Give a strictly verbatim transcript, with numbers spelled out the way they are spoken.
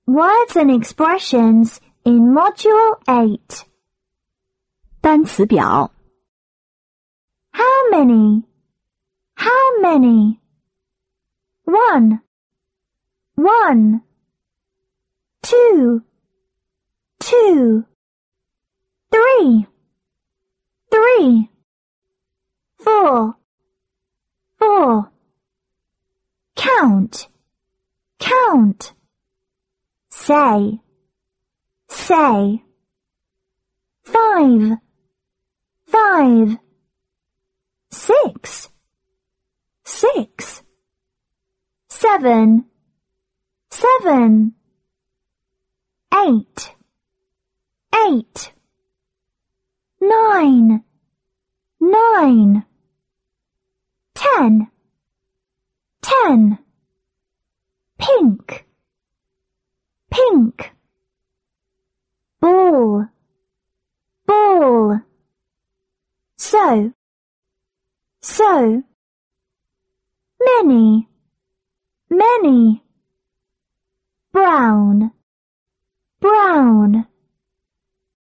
Words and expressions in Module eight. 单词表 How many? How many? One. One. Two. Two. Three. Three. Four. Four. Count. Count. Say. Say. Five. Five. Six. Six. Seven. Seven. Eight. Eight. Nine. Nine. Ten. Ten. Pink. Pink. Ball. Ball. So. So. Many. Many. Brown. Brown.